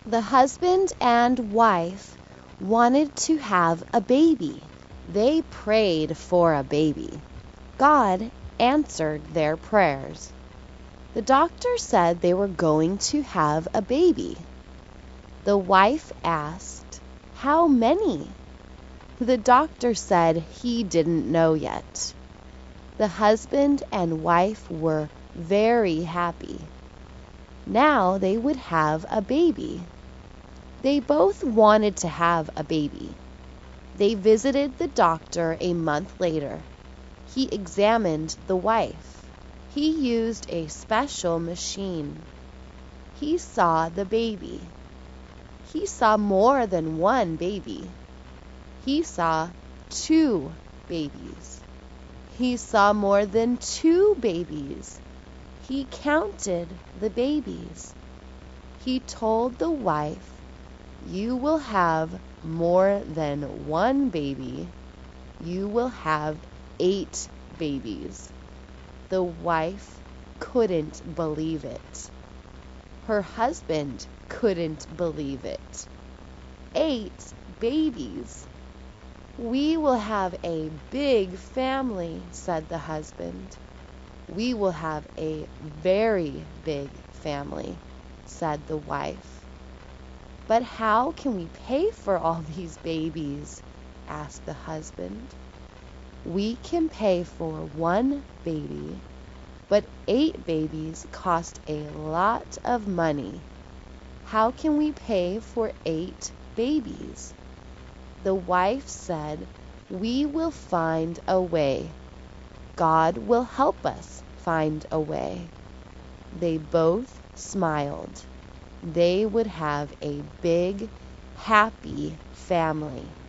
The husband and wife wanted to have a baby. They prayed for a baby. God answered their prayers. The doctor said they were going to have a baby. The wife asked, "How many?" The doctor said he didn't know yet. The husband and wife were very happy. Now they would have a baby. They both wanted to have a baby. They visited the doctor a month later. He examined the wife. He used a special machine. He saw the baby. He saw more than one baby. He saw 2 babies. He saw more than 2 babies. He counted the babies. He told the wife, "You will have more than 1 baby. You will have 8 babies." The wife couldn't believe it. Her husband couldn't believe it. 8 babies. "We will have a big family," said the husband. "We will have a very big family," said the wife. "But how can we pay for all these babies?" asked the husband. "We can pay for 1 baby, but 8 babies cost a lot of money. How can we pay for 8 babies?" The wife said, "We will find a way. God will help us find a way." They both smiled. They would have a big, happy family.